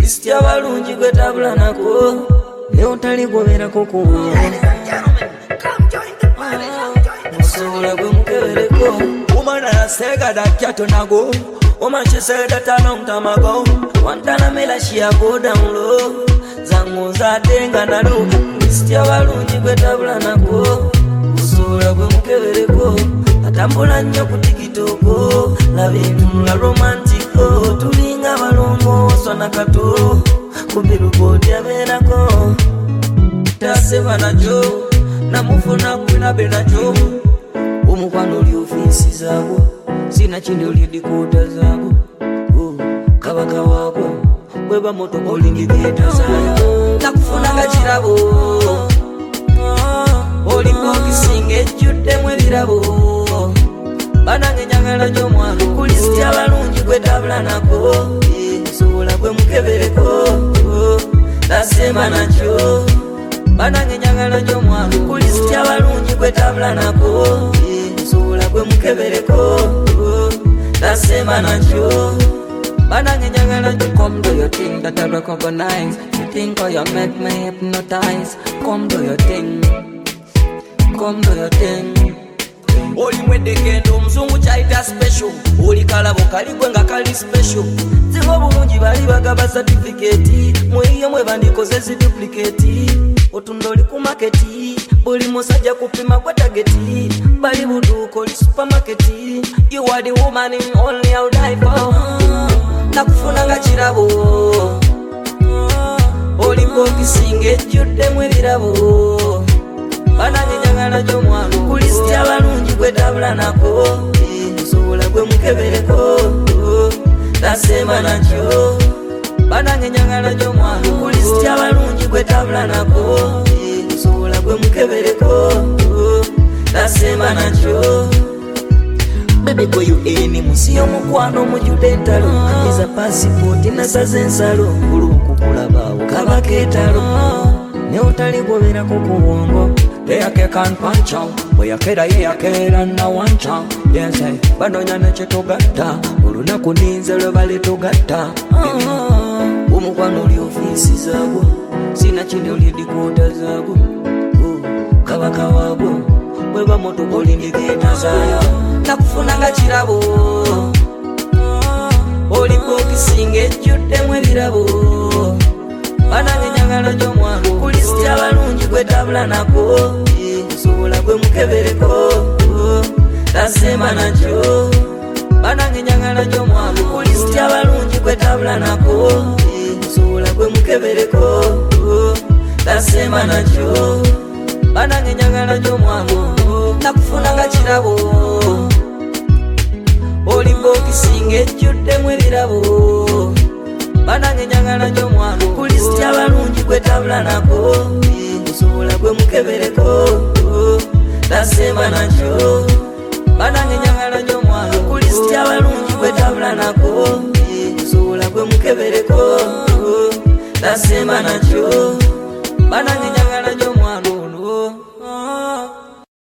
kulisiti abalungi gwe tabula nako ne otaligoberako kuwa osobola gwe mukebereko. Woman I say God that cat on go. Woman she said that a long time ago. One time I made her she a go down low. Zango za tenga na do. Kulisiti abalungi gwe tabula nako osobola gwe mukebereko. Atambula nnyo ku tikitoko labintunula romantico tulinga balongo sona kato kubirugoti abenako taseba najo namufuna kwina benajo omukwano oli ofisi zaabo sina kindi oli dikota zaabo kabaka wako bweba moto olingigeta zayo nakufunanga kirabo oli kokisinga ejjuddemu ebirabo banange njagala nnyo omwana kulisiti abalungi gwe tabula nako osobola gwe mukebereko nasema nakyo banange njagala nnyo omwana kulisiti abalungi gwe tabula nako osobola gwe mukebereko nasema nakyo banange njagala nnyo. Come do your thing that I recognize. You think or you make me hypnotize. Come do your thing, come do your thing. Oli mwede kendo omuzungu kyayita special. Oli kalabo kaligwe nga kali special. Zingo bulungi bali bagaba certificate. Mweyo mwe bandikoze zi duplicate. Otunda oli ku market. Buli musajja kupima kwa target. Bali buduuko oli supermarket. You are the woman in only I'll die for. Nakufunanga kirabo. Oli kokisinga ejjuddemu ebirabo. Banange njagala nnyo omwana kulisiti abalungi gwe tabula nako osobola gwe mukebereko nasema nakyo. Banange njagala nnyo omwana kulisiti abalungi gwe tabula nako osobola gwe mukebereko nasema nakyo. Baby boy you eni musiyo mukwano mujjude entalo iza passport nasaze ensalo olukukulaba kabaka etalo ne otaligoberako ku bwongo. Yake can punch out, boy yakera ye yakera na wancha. Yes I, bandonya ne chetogata, olunaku ninze lwe bale togata. Omukwano oli ofisi zaagwo, sina kindi oli dikota zaagwo. Kabaka waagwo, bweba moto oli ndigeta zayo. Nakufunanga kirabo, oli kokisinga ejjuddemu ebirabo. Banange njagala nnyo omwana kulisiti abalungi gwe tabula nako osobola gwe mukebereko nasema nakyo. Banange njagala nnyo omwana kulisiti abalungi gwe tabula nako osobola gwe mukebereko nasema nakyo. Banange njagala nnyo omwana nakufunanga kirabo. Oli kokisinga ejjuddemu ebirabo. Banange njagala nnyo omwana kulisiti abalungi gwe tabula nako osobola gwe mukebereko nasema nakyo. Banange njagala nnyo omwana kulisiti abalungi gwe tabula nako osobola gwe mukebereko nasema nakyo. Banange